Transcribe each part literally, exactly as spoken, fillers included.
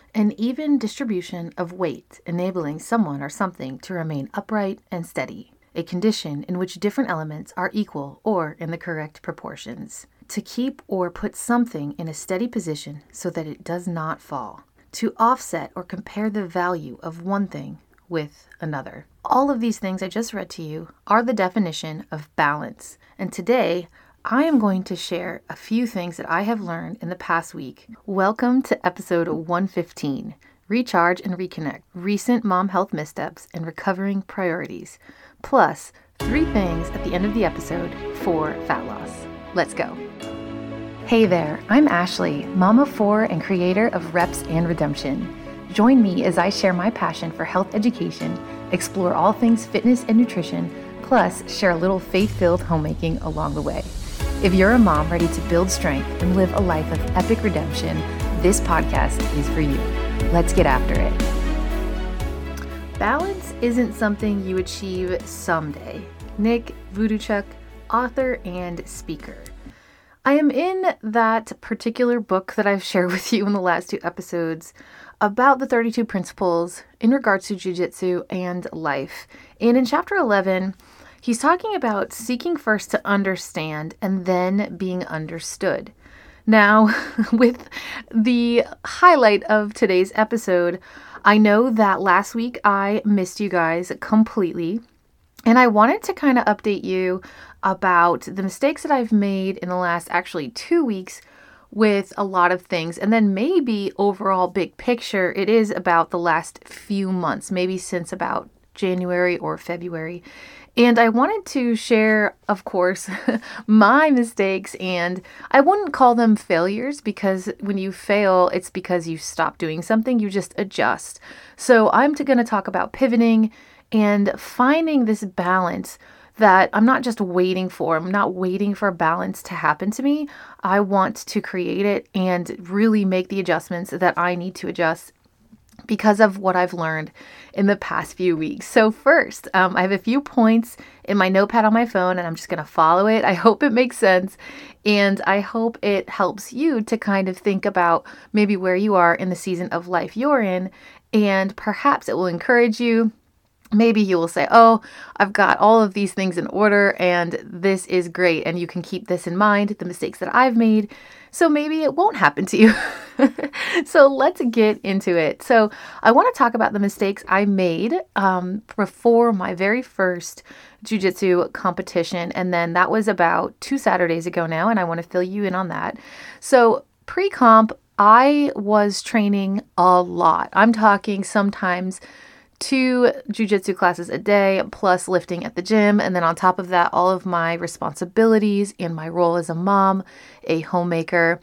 an even distribution of weight, enabling someone or something to remain upright and steady, a condition in which different elements are equal or in the correct proportions. To keep or put something in a steady position so that it does not fall. To offset or compare the value of one thing with another. All of these things I just read to you are the definition of balance. And today, I am going to share a few things that I have learned in the past week. Welcome to episode one fifteen, Recharge and Reconnect, Recent Mom Health Missteps and Recovering Priorities, plus three things at the end of the episode for fat loss. Let's go. Hey there, I'm Ashley, mom of four and creator of Reps and Redemption. Join me as I share my passion for health education, explore all things fitness and nutrition, plus share a little faith-filled homemaking along the way. If you're a mom ready to build strength and live a life of epic redemption, this podcast is for you. Let's get after it. Balance isn't something you achieve someday. Nick Vujicic, author and speaker. I am in that particular book that I've shared with you in the last two episodes about the thirty-two principles in regards to jiu-jitsu and life. And in chapter eleven, he's talking about seeking first to understand and then being understood. Now, with the highlight of today's episode, I know that last week I missed you guys completely. And I wanted to kind of update you about the mistakes that I've made in the last actually two weeks with a lot of things. And then maybe overall big picture, it is about the last few months, maybe since about January or February. And I wanted to share, of course, my mistakes, and I wouldn't call them failures because when you fail, it's because you stop doing something, you just adjust. So I'm going to talk about pivoting and finding this balance that I'm not just waiting for. I'm not waiting for balance to happen to me. I want to create it and really make the adjustments that I need to adjust because of what I've learned in the past few weeks. So first, um, I have a few points in my notepad on my phone and I'm just going to follow it. I hope it makes sense. And I hope it helps you to kind of think about maybe where you are in the season of life you're in. And perhaps it will encourage you. Maybe you will say, oh, I've got all of these things in order and this is great. And you can keep this in mind, the mistakes that I've made. So maybe it won't happen to you. So let's get into it. So I want to talk about the mistakes I made um, before my very first jiu-jitsu competition. And then that was about two Saturdays ago now. And I want to fill you in on that. So pre-comp, I was training a lot. I'm talking sometimes two jiu-jitsu classes a day, plus lifting at the gym. And then on top of that, all of my responsibilities in my role as a mom, a homemaker,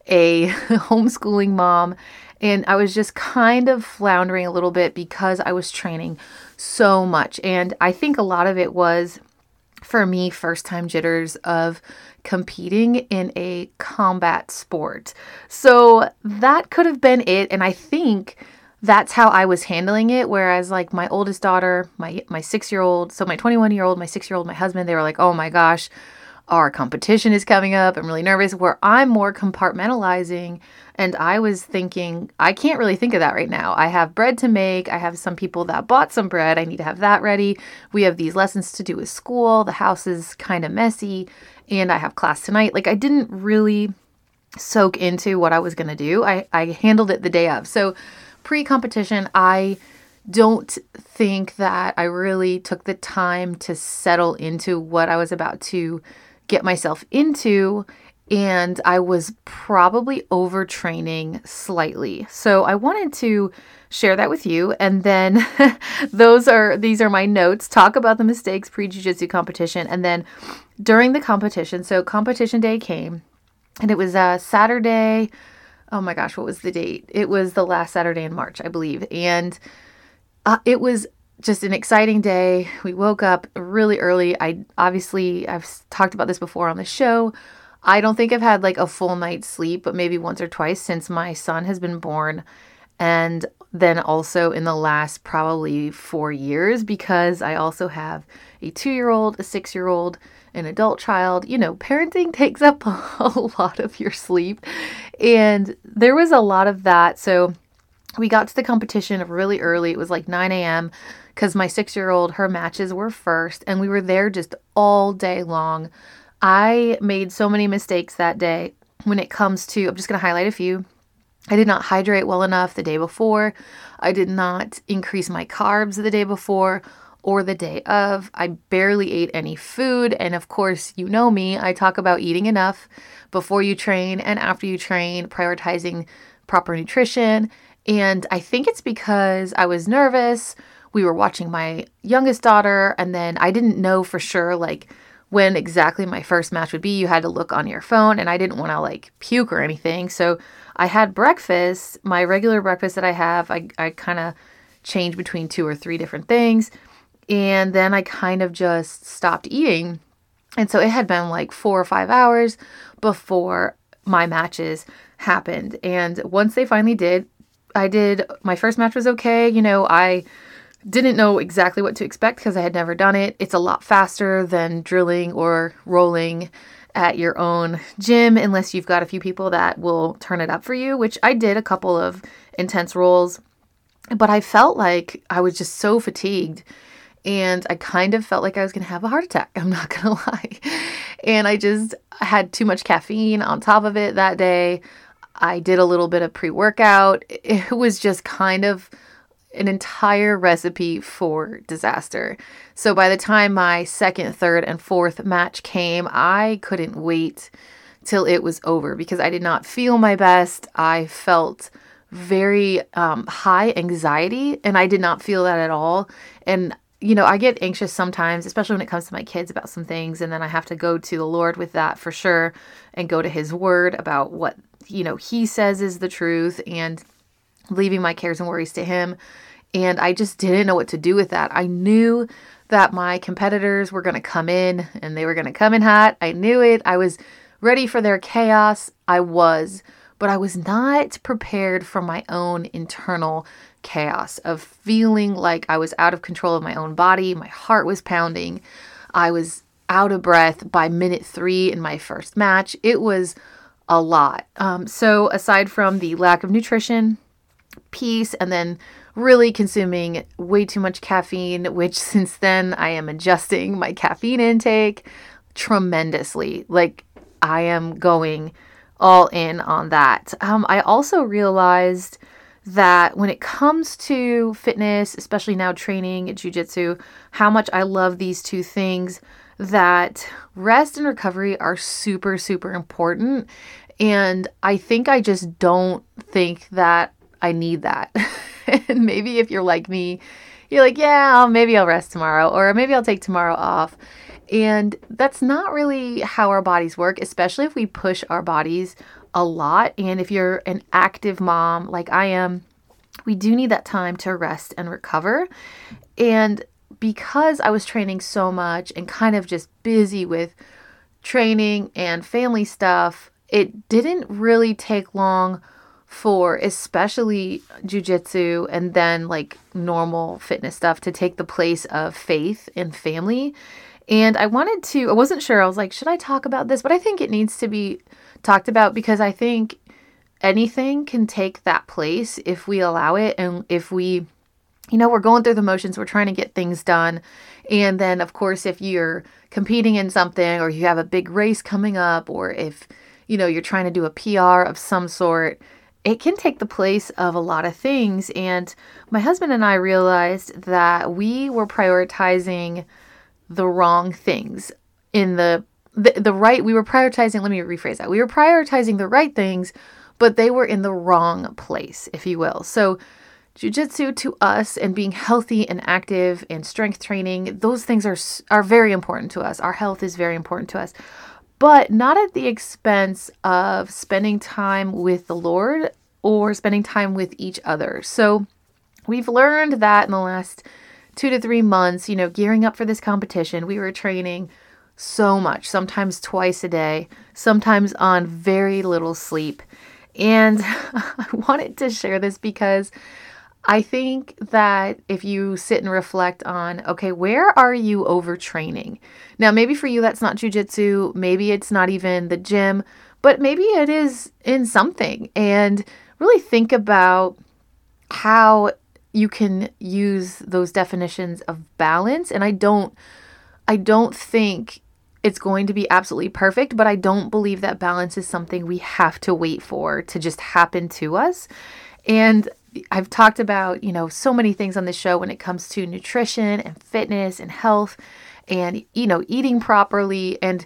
a homeschooling mom. And I was just kind of floundering a little bit because I was training so much. And I think a lot of it was, for me, first time jitters of competing in a combat sport. So that could have been it. And I think that's how I was handling it. Whereas like my oldest daughter, my, my six-year-old, so my twenty-one year old, my six-year-old, my husband, they were like, oh my gosh, our competition is coming up. I'm really nervous. Where I'm more compartmentalizing. And I was thinking, I can't really think of that right now. I have bread to make. I have some people that bought some bread. I need to have that ready. We have these lessons to do with school. The house is kind of messy. And I have class tonight. Like I didn't really soak into what I was going to do. I, I handled it the day of. So pre-competition, I don't think that I really took the time to settle into what I was about to get myself into. And I was probably overtraining slightly. So I wanted to share that with you. And then those are, these are my notes, talk about the mistakes pre-jiu-jitsu competition. And then during the competition, so competition day came and it was a Saturday. Oh my gosh, what was the date? It was the last Saturday in March, I believe. And uh, it was just an exciting day. We woke up really early. I obviously, I've talked about this before on the show. I don't think I've had like a full night's sleep, but maybe once or twice since my son has been born. And then also in the last probably four years, because I also have a two-year-old, a six-year-old, an adult child. You know, parenting takes up a lot of your sleep. And there was a lot of that. So We got to the competition really early. It was like nine a.m. because my six-year-old, her matches were first, and we were there just all day long. I made so many mistakes that day when it comes to, I'm just going to highlight a few. I did not hydrate well enough the day before. I did not increase my carbs the day before or the day of. I barely ate any food. And of course, you know me, I talk about eating enough before you train and after you train, prioritizing proper nutrition. And I think it's because I was nervous. We were watching my youngest daughter, and then I didn't know for sure, like, when exactly my first match would be. You had to look on your phone, and I didn't want to like puke or anything. So I had breakfast, my regular breakfast that I have. I, I kind of changed between two or three different things. And then I kind of just stopped eating. And so it had been like four or five hours before my matches happened. And once they finally did, I did, my first match was okay. You know, I didn't know exactly what to expect because I had never done it. It's a lot faster than drilling or rolling at your own gym unless you've got a few people that will turn it up for you, which I did a couple of intense rolls. But I felt like I was just so fatigued, and I kind of felt like I was going to have a heart attack. I'm not going to lie. And I just had too much caffeine on top of it that day. I did a little bit of pre-workout. It was just kind of an entire recipe for disaster. So by the time my second, third, and fourth match came, I couldn't wait till it was over because I did not feel my best. I felt very um, high anxiety, and I did not feel that at all. And, you know, I get anxious sometimes, especially when it comes to my kids about some things, and then I have to go to the Lord with that for sure and go to his word about what, you know, he says is the truth, and leaving my cares and worries to him. And I just didn't know what to do with that. I knew that my competitors were going to come in, and they were going to come in hot. I knew it. I was ready for their chaos. I was, but I was not prepared for my own internal chaos of feeling like I was out of control of my own body. My heart was pounding. I was out of breath by minute three in my first match. It was a lot. Um, so aside from the lack of nutrition piece, and then really consuming way too much caffeine, which since then I am adjusting my caffeine intake tremendously. Like, I am going all in on that. Um, I also realized that when it comes to fitness, especially now training jiu-jitsu, how much I love these two things, that rest and recovery are super, super important. And I think I just don't think that I need that. And maybe if you're like me, you're like, yeah, maybe I'll rest tomorrow, or maybe I'll take tomorrow off. And that's not really how our bodies work, especially if we push our bodies a lot. And if you're an active mom like I am, we do need that time to rest and recover. And because I was training so much and kind of just busy with training and family stuff, it didn't really take long for especially jiu-jitsu and then like normal fitness stuff to take the place of faith and family. And I wanted to, I wasn't sure, I was like, should I talk about this? But I think it needs to be talked about because I think anything can take that place if we allow it. And if we, you know, we're going through the motions, we're trying to get things done. And then of course, if you're competing in something, or you have a big race coming up, or if, you know, you're trying to do a P R of some sort, it can take the place of a lot of things. And my husband and I realized that we were prioritizing the wrong things in the, the, the right, we were prioritizing, let me rephrase that. We were prioritizing the right things, but they were in the wrong place, if you will. So jiu-jitsu to us, and being healthy and active and strength training, those things are, are very important to us. Our health is very important to us. But not at the expense of spending time with the Lord or spending time with each other. So we've learned that in the last two to three months, you know, gearing up for this competition, we were training so much, sometimes twice a day, sometimes on very little sleep. And I wanted to share this because I think that if you sit and reflect on, okay, where are you overtraining? Now, maybe for you, that's not jiu-jitsu. Maybe it's not even the gym, but maybe it is in something. And really think about, how you can use those definitions of balance. And I don't, I don't think it's going to be absolutely perfect, but I don't believe that balance is something we have to wait for to just happen to us. And I've talked about, you know, so many things on this show when it comes to nutrition and fitness and health and, you know, eating properly and,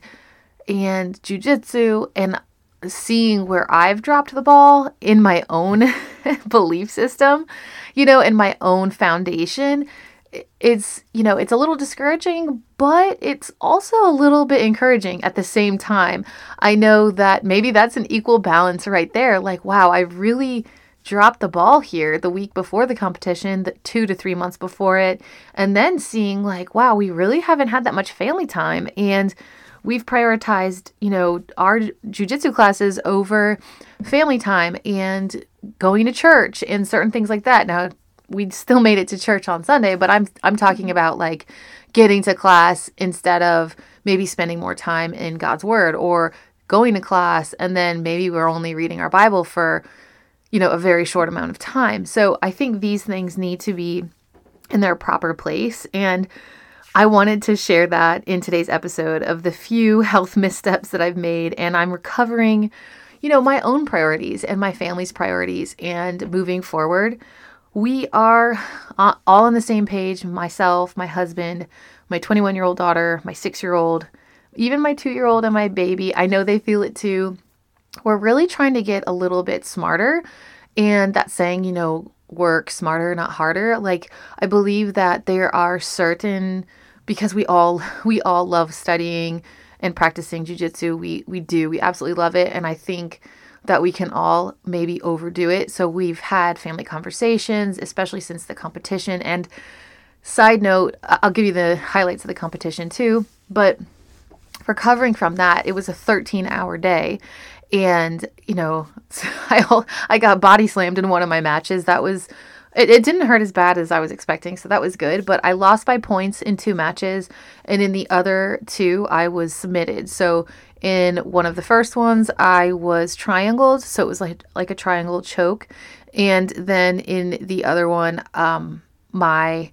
and jujitsu, and seeing where I've dropped the ball in my own belief system, you know, in my own foundation. It's, you know, it's a little discouraging, but it's also a little bit encouraging at the same time. I know that maybe that's an equal balance right there. Like, wow, I really dropped the ball here the week before the competition, the two to three months before it. And then seeing like, wow, we really haven't had that much family time. And we've prioritized, you know, our jujitsu classes over family time and going to church and certain things like that. Now, we still made it to church on Sunday, but I'm I'm talking about like getting to class instead of maybe spending more time in God's word, or going to class and then maybe we're only reading our Bible for, you know, a very short amount of time. So I think these things need to be in their proper place. And I wanted to share that in today's episode of the few health missteps that I've made, and I'm recovering, you know, my own priorities and my family's priorities. And moving forward, we are all on the same page. Myself, my husband, my twenty-one-year-old daughter, my six-year-old, even my two-year-old and my baby. I know they feel it too. We're really trying to get a little bit smarter. And that saying, you know, work smarter, not harder. Like, I believe that there are certain, because we all we all love studying and practicing jujitsu. We we do. We absolutely love it. And I think that we can all maybe overdo it. So we've had family conversations, especially since the competition. And side note, I'll give you the highlights of the competition too. But recovering from that, it was a thirteen hour day. And, you know, I, I got body slammed in one of my matches. That was, it, it didn't hurt as bad as I was expecting. So that was good. But I lost by points in two matches. And in the other two, I was submitted. So in one of the first ones, I was triangled. So it was like, like a triangle choke. And then in the other one, um, my,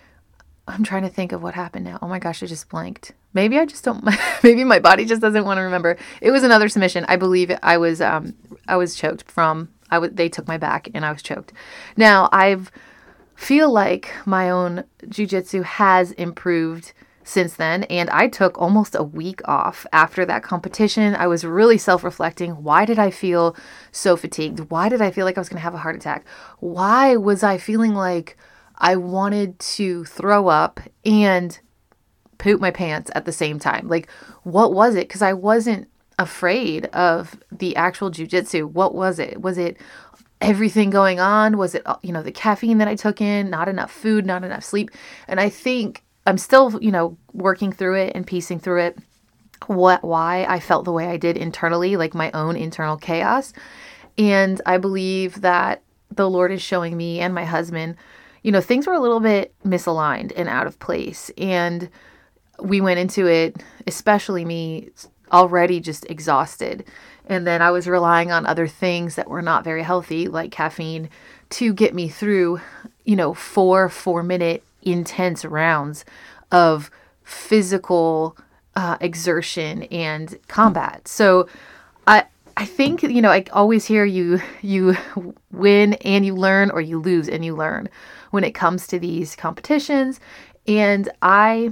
I'm trying to think of what happened now. Oh my gosh, I just blanked. Maybe I just don't, maybe my body just doesn't want to remember. It was another submission. I believe I was, um, I was choked from, I was, they took my back and I was choked. Now I've feel like my own jiu-jitsu has improved since then. And I took almost a week off after that competition. I was really self-reflecting. Why did I feel so fatigued? Why did I feel like I was going to have a heart attack? Why was I feeling like I wanted to throw up and poop my pants at the same time? Like, what was it? Because I wasn't afraid of the actual jujitsu. What was it? Was it everything going on? Was it, you know, the caffeine that I took in, not enough food, not enough sleep? And I think I'm still, you know, working through it and piecing through it, what, why I felt the way I did internally, like my own internal chaos. And I believe that the Lord is showing me and my husband, you know, things were a little bit misaligned and out of place. And we went into it, especially me, already just exhausted. And then I was relying on other things that were not very healthy, like caffeine, to get me through, you know, four four minute intense rounds of physical uh, exertion and combat. So I I think, you know, I always hear you you win and you learn, or you lose and you learn when it comes to these competitions. And I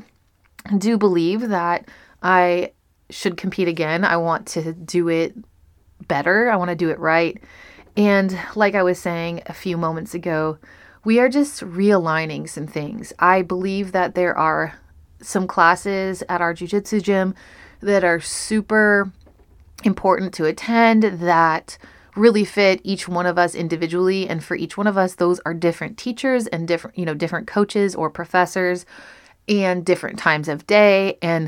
do believe that I should compete again. I want to do it better. I want to do it right. And like I was saying a few moments ago, we are just realigning some things. I believe that there are some classes at our jiu-jitsu gym that are super important to attend, that really fit each one of us individually. And for each one of us, those are different teachers and different, you know, different coaches or professors and different times of day. And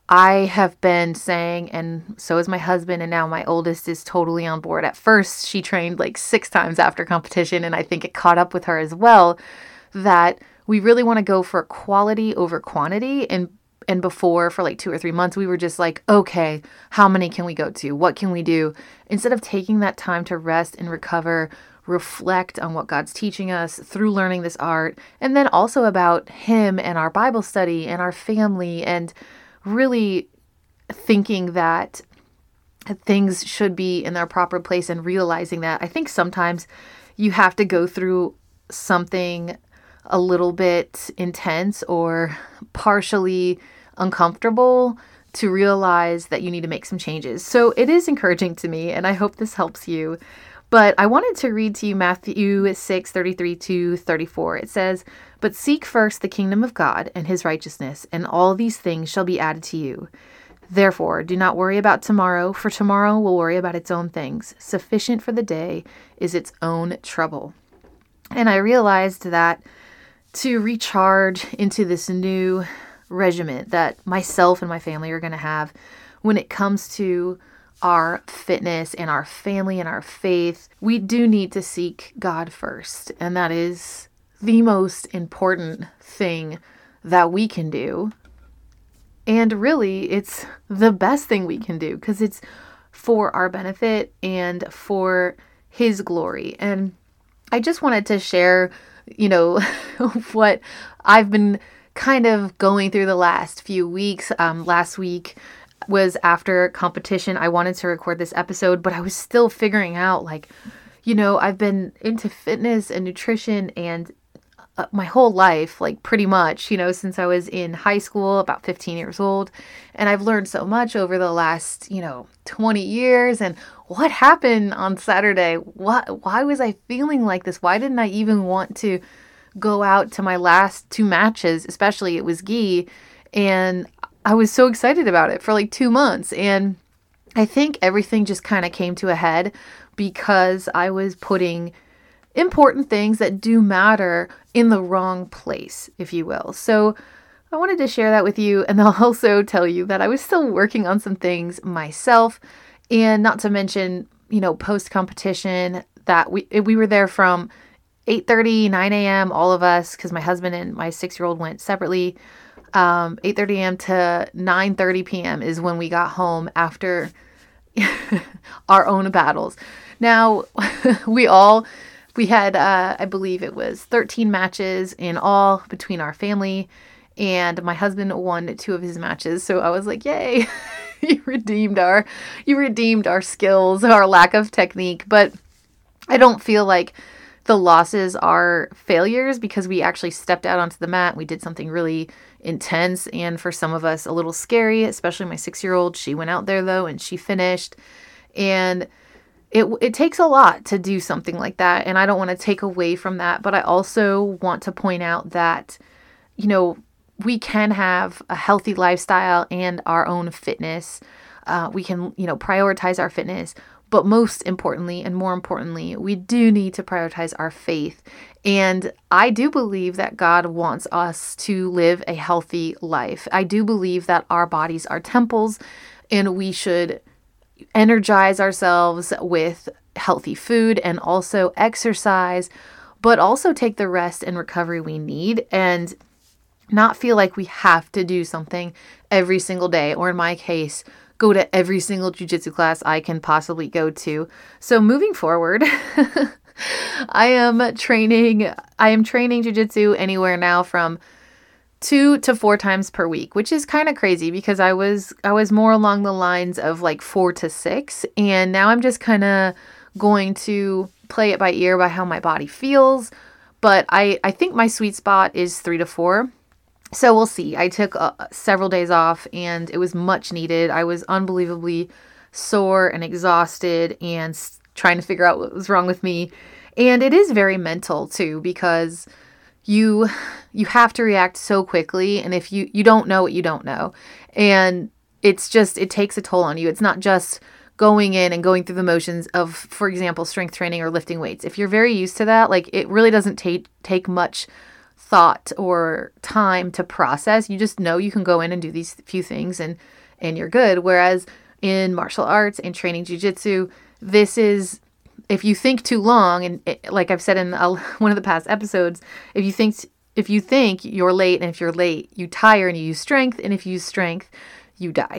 I have been saying, and so is my husband, and now my oldest is totally on board. At first, she trained like six times after competition, and I think it caught up with her as well, that we really want to go for quality over quantity. And and before, for like two or three months, we were just like, okay, how many can we go to? What can we do? Instead of taking that time to rest and recover, reflect on what God's teaching us through learning this art, and then also about Him and our Bible study and our family, and really thinking that things should be in their proper place and realizing that. I think sometimes you have to go through something a little bit intense or partially uncomfortable to realize that you need to make some changes. So it is encouraging to me, and I hope this helps you. But I wanted to read to you Matthew six, thirty-three to thirty-four. It says, "But seek first the kingdom of God and His righteousness, and all these things shall be added to you. Therefore, do not worry about tomorrow, for tomorrow will worry about its own things. Sufficient for the day is its own trouble." And I realized that to recharge into this new regiment that myself and my family are going to have when it comes to our fitness and our family and our faith, we do need to seek God first. And that is the most important thing that we can do. And really, it's the best thing we can do because it's for our benefit and for His glory. And I just wanted to share, you know, what I've been kind of going through the last few weeks. Um, last week was after competition. I wanted to record this episode, but I was still figuring out, like, you know, I've been into fitness and nutrition and uh, my whole life, like pretty much, you know, since I was in high school, about fifteen years old. And I've learned so much over the last, you know, twenty years. And what happened on Saturday? What, why was I feeling like this? Why didn't I even want to go out to my last two matches? Especially it was gi. And I was so excited about it for like two months. And I think everything just kind of came to a head because I was putting important things that do matter in the wrong place, if you will. So I wanted to share that with you. And I'll also tell you that I was still working on some things myself, and not to mention, you know, post-competition that we, we were there from eight thirty, nine a.m., all of us, because my husband and my six-year-old went separately. Um, eight thirty a.m. to nine thirty p.m. is when we got home after our own battles. Now, we all, we had, uh, I believe it was thirteen matches in all between our family, and my husband won two of his matches. So I was like, yay, you redeemed our, you redeemed our skills, our lack of technique. But I don't feel like the losses are failures because we actually stepped out onto the mat. We did something really intense and for some of us a little scary, especially my six-year-old. She went out there though and she finished. And it it takes a lot to do something like that. And I don't want to take away from that, but I also want to point out that, you know, we can have a healthy lifestyle and our own fitness. Uh, we can, you know, prioritize our fitness. But most importantly, and more importantly, we do need to prioritize our faith. And I do believe that God wants us to live a healthy life. I do believe that our bodies are temples and we should energize ourselves with healthy food and also exercise, but also take the rest and recovery we need and not feel like we have to do something every single day, or in my case, go to every single jiu-jitsu class I can possibly go to. So moving forward, I am training, I am training jiu-jitsu anywhere now from two to four times per week, which is kind of crazy because I was, I was more along the lines of like four to six. And now I'm just kind of going to play it by ear by how my body feels. But I, I think my sweet spot is three to four. So we'll see. I took uh, several days off and it was much needed. I was unbelievably sore and exhausted and s- trying to figure out what was wrong with me. And it is very mental too, because you you have to react so quickly. And if you, you don't know what you don't know. And it's just, it takes a toll on you. It's not just going in and going through the motions of, for example, strength training or lifting weights. If you're very used to that, like it really doesn't take take much thought or time to process. You just know you can go in and do these few things and and you're good. Whereas in martial arts and training jiu-jitsu, this is, if you think too long, and it, like I've said in a, one of the past episodes, if you think if you think you're late, and if you're late, you tire and you use strength, and if you use strength, you die.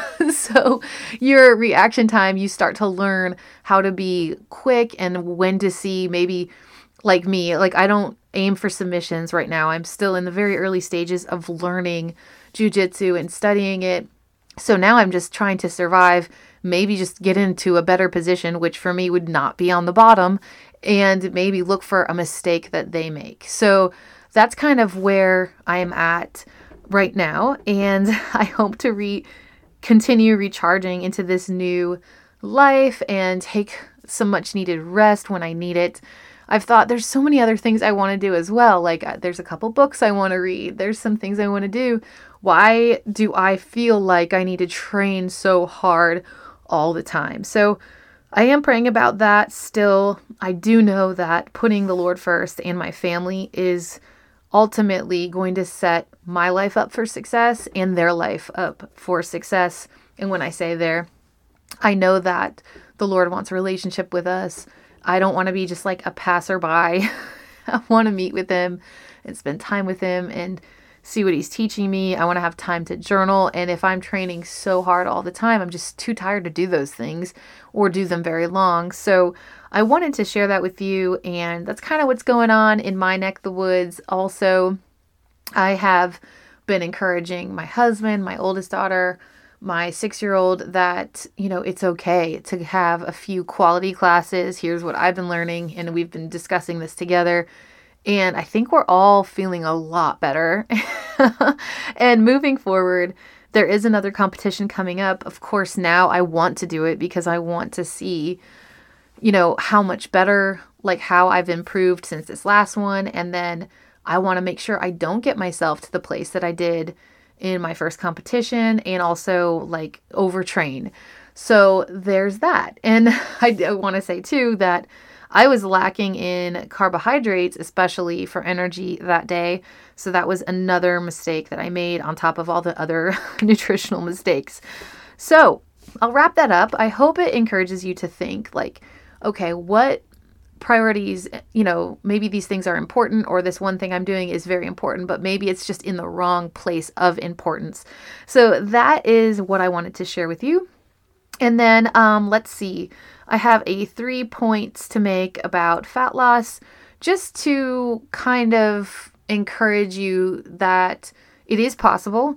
So your reaction time, you start to learn how to be quick and when to see maybe like me, like I don't aim for submissions right now. I'm still in the very early stages of learning jujitsu and studying it. So now I'm just trying to survive, maybe just get into a better position, which for me would not be on the bottom, and maybe look for a mistake that they make. So that's kind of where I am at right now. And I hope to re continue recharging into this new life and take some much needed rest when I need it. I've thought there's so many other things I want to do as well. Like uh, there's a couple books I want to read. There's some things I want to do. Why do I feel like I need to train so hard all the time? So I am praying about that still. I do know that putting the Lord first and my family is ultimately going to set my life up for success and their life up for success. And when I say there, I know that the Lord wants a relationship with us. I don't want to be just like a passerby. I want to meet with him and spend time with him and see what he's teaching me. I want to have time to journal. And if I'm training so hard all the time, I'm just too tired to do those things or do them very long. So I wanted to share that with you. And that's kind of what's going on in my neck of the woods. Also, I have been encouraging my husband, my oldest daughter, my six-year-old that, you know, it's okay to have a few quality classes. Here's what I've been learning. And we've been discussing this together. And I think we're all feeling a lot better. And moving forward, there is another competition coming up. Of course, now I want to do it because I want to see, you know, how much better, like how I've improved since this last one. And then I want to make sure I don't get myself to the place that I did in my first competition and also like overtrain. So there's that. And I, I want to say too that I was lacking in carbohydrates, especially for energy that day. So that was another mistake that I made on top of all the other nutritional mistakes. So I'll wrap that up. I hope it encourages you to think like, okay, what priorities, you know, maybe these things are important or this one thing I'm doing is very important, but maybe it's just in the wrong place of importance. So that is what I wanted to share with you. And then um, let's see, I have a three points to make about fat loss, just to kind of encourage you that it is possible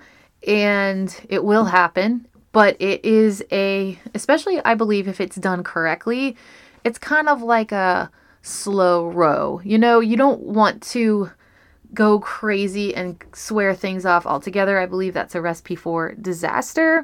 and it will happen, but it is a, especially I believe if it's done correctly, it's kind of like a slow row. You know, you don't want to go crazy and swear things off altogether. I believe that's a recipe for disaster.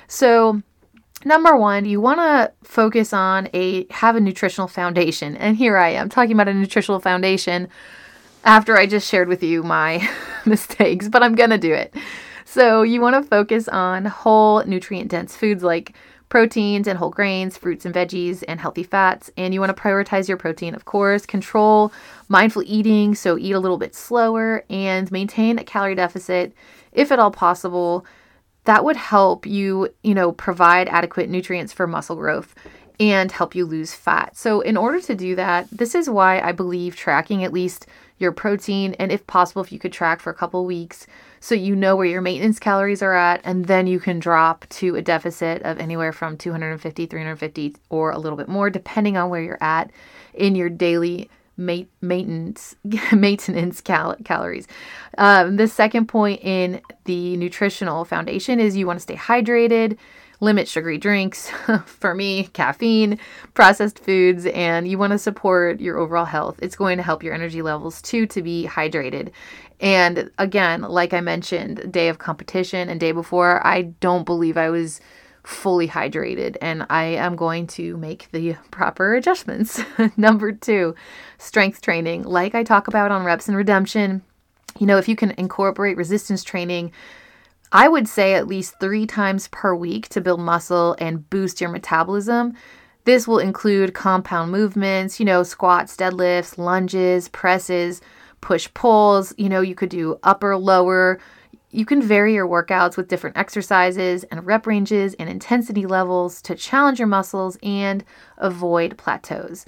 So number one, you want to focus on a, have a nutritional foundation. And here I am talking about a nutritional foundation after I just shared with you my mistakes, but I'm going to do it. So you want to focus on whole nutrient dense foods like proteins and whole grains, fruits and veggies, and healthy fats. And you want to prioritize your protein, of course, control mindful eating. So eat a little bit slower and maintain a calorie deficit if at all possible. That would help you, you know, provide adequate nutrients for muscle growth and help you lose fat. So in order to do that, this is why I believe tracking at least your protein, and if possible, if you could track for a couple weeks so you know where your maintenance calories are at, and then you can drop to a deficit of anywhere from two hundred fifty, three hundred fifty, or a little bit more, depending on where you're at in your daily ma- maintenance maintenance cal- calories. Um, the second point in the nutritional foundation is you want to stay hydrated, limit sugary drinks, for me, caffeine, processed foods, and you want to support your overall health. It's going to help your energy levels too to be hydrated. And again, like I mentioned, day of competition and day before, I don't believe I was fully hydrated, and I am going to make the proper adjustments. Number two, strength training. Like I talk about on Reps and Redemption, you know, if you can incorporate resistance training, I would say at least three times per week to build muscle and boost your metabolism. This will include compound movements, you know, squats, deadlifts, lunges, presses, push-pulls. You know, you could do upper, lower. You can vary your workouts with different exercises and rep ranges and intensity levels to challenge your muscles and avoid plateaus.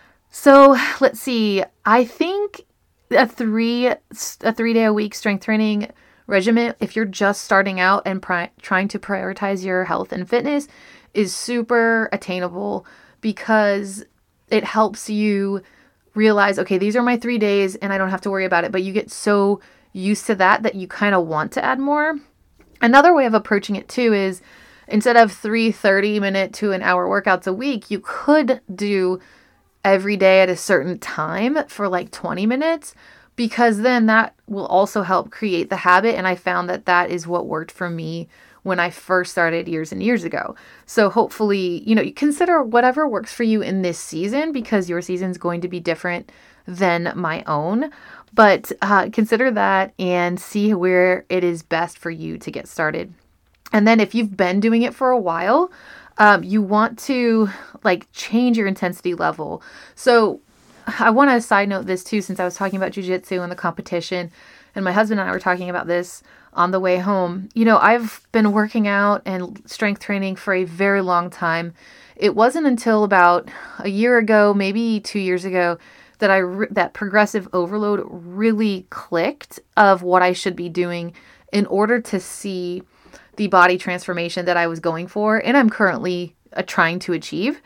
So let's see. I think a three a three day a week strength training regimen, if you're just starting out and pri- trying to prioritize your health and fitness, is super attainable because it helps you realize, okay, these are my three days and I don't have to worry about it. But you get so used to that that you kind of want to add more. Another way of approaching it too is instead of three thirty minute to an hour workouts a week, you could do every day at a certain time for like twenty minutes, because then that will also help create the habit. And I found that that is what worked for me when I first started years and years ago. So hopefully, you know, you consider whatever works for you in this season, because your season is going to be different than my own. But uh, consider that and see where it is best for you to get started. And then if you've been doing it for a while, um, you want to like change your intensity level. So I want to side note this too, since I was talking about jujitsu and the competition, and my husband and I were talking about this on the way home. You know, I've been working out and strength training for a very long time. It wasn't until about a year ago, maybe two years ago, that I re- that progressive overload really clicked of what I should be doing in order to see the body transformation that I was going for and I'm currently uh, trying to achieve.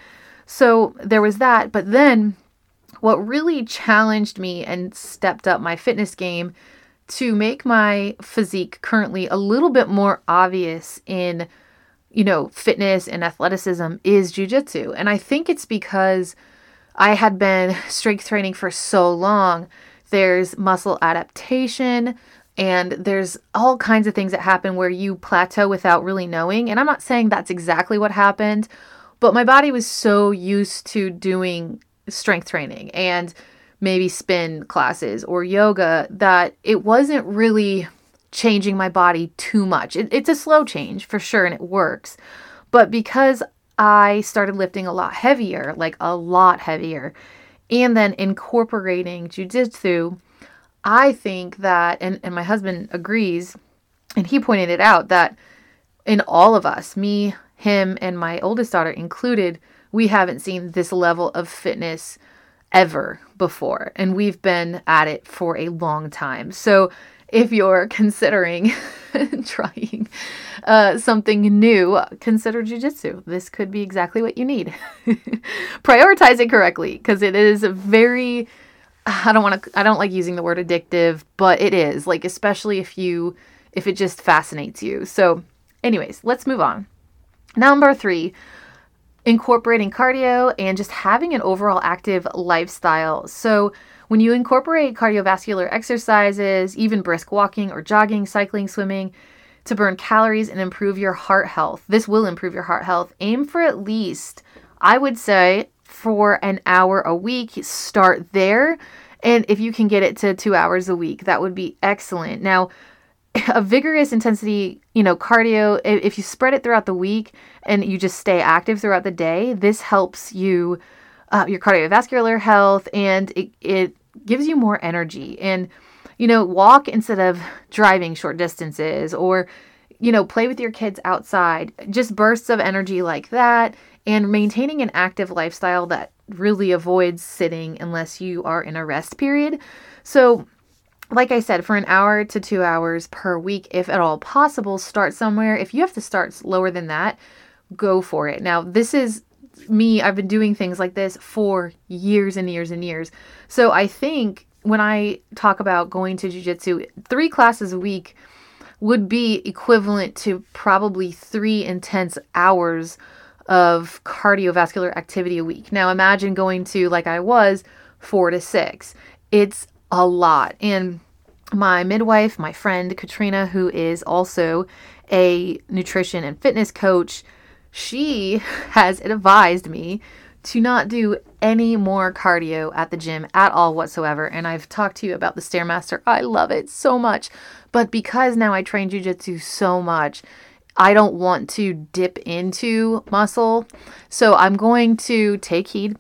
So there was that. But then what really challenged me and stepped up my fitness game to make my physique currently a little bit more obvious in, you know, fitness and athleticism is jujitsu. And I think it's because I had been strength training for so long. There's muscle adaptation and there's all kinds of things that happen where you plateau without really knowing. And I'm not saying that's exactly what happened, but my body was so used to doing strength training and maybe spin classes or yoga that it wasn't really changing my body too much. It, it's a slow change for sure, and it works. But because I started lifting a lot heavier, like a lot heavier, and then incorporating jujitsu, I think that, and, and my husband agrees, and he pointed it out, that in all of us, me, him, and my oldest daughter included, we haven't seen this level of fitness ever before. And we've been at it for a long time. So if you're considering trying uh, something new, consider jujitsu. This could be exactly what you need. Prioritize it correctly, because it is a very, I don't want to, I don't like using the word addictive, but it is, like, especially if you, if it just fascinates you. So anyways, let's move on. Number three, incorporating cardio and just having an overall active lifestyle. So when you incorporate cardiovascular exercises, even brisk walking or jogging, cycling, swimming, to burn calories and improve your heart health, this will improve your heart health. Aim for at least, I would say, for an hour a week. Start there. And if you can get it to two hours a week, that would be excellent. Now, a vigorous intensity, you know, cardio, if you spread it throughout the week and you just stay active throughout the day, this helps you, uh, your cardiovascular health, and it, it gives you more energy. And, you know, walk instead of driving short distances, or, you know, play with your kids outside, just bursts of energy like that, and maintaining an active lifestyle that really avoids sitting unless you are in a rest period. So, like I said, for an hour to two hours per week, if at all possible, start somewhere. If you have to start lower than that, go for it. Now, this is me. I've been doing things like this for years and years and years. So I think when I talk about going to jiu-jitsu, three classes a week would be equivalent to probably three intense hours of cardiovascular activity a week. Now, imagine going to, like I was, four to six. It's a lot. And my midwife, my friend Katrina, who is also a nutrition and fitness coach, she has advised me to not do any more cardio at the gym at all whatsoever. And I've talked to you about the Stairmaster. I love it so much. But because now I train jiu-jitsu so much, I don't want to dip into muscle. So I'm going to take heed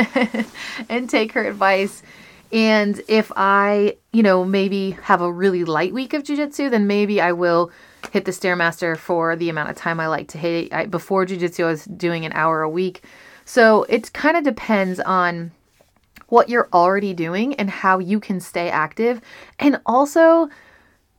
and take her advice. And if I, you know, maybe have a really light week of jiu-jitsu, then maybe I will hit the Stairmaster for the amount of time I like to hit it. I, before jiu-jitsu, I was doing an hour a week. So it kind of depends on what you're already doing and how you can stay active. And also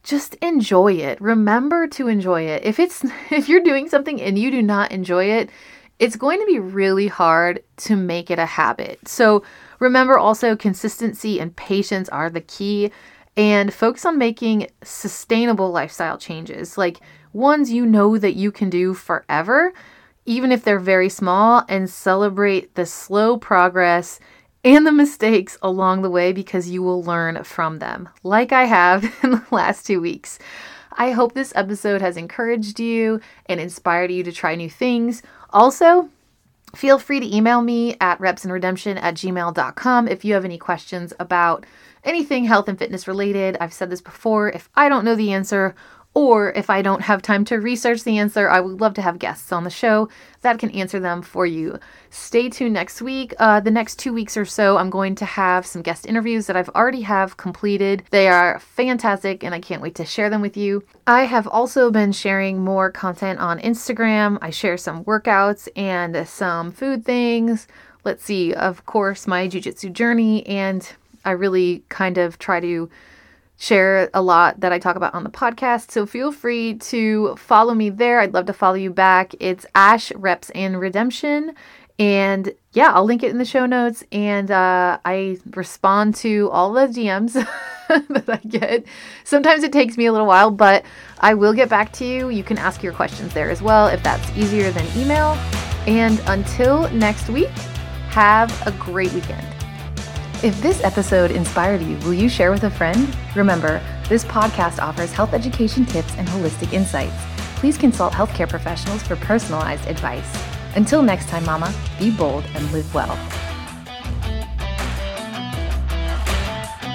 just enjoy it. Remember to enjoy it. If it's if you're doing something and you do not enjoy it, it's going to be really hard to make it a habit. So remember also, consistency and patience are the key, and focus on making sustainable lifestyle changes, like ones you know that you can do forever, even if they're very small, and celebrate the slow progress and the mistakes along the way, because you will learn from them, like I have in the last two weeks. I hope this episode has encouraged you and inspired you to try new things. Also, feel free to email me at repsandredemption at gmail dot com if you have any questions about anything health and fitness related. I've said this before. If I don't know the answer, or if I don't have time to research the answer, I would love to have guests on the show that can answer them for you. Stay tuned next week. Uh, the next two weeks or so, I'm going to have some guest interviews that I've already have completed. They are fantastic, and I can't wait to share them with you. I have also been sharing more content on Instagram. I share some workouts and some food things. Let's see, of course, my jiu-jitsu journey, and I really kind of try to share a lot that I talk about on the podcast. So feel free to follow me there. I'd love to follow you back. It's Ash Reps and Redemption. And yeah, I'll link it in the show notes. And uh, I respond to all the D Ms that I get. Sometimes it takes me a little while, but I will get back to you. You can ask your questions there as well if that's easier than email. And until next week, have a great weekend. If this episode inspired you, will you share with a friend? Remember, this podcast offers health education tips and holistic insights. Please consult healthcare professionals for personalized advice. Until next time, Mama, be bold and live well.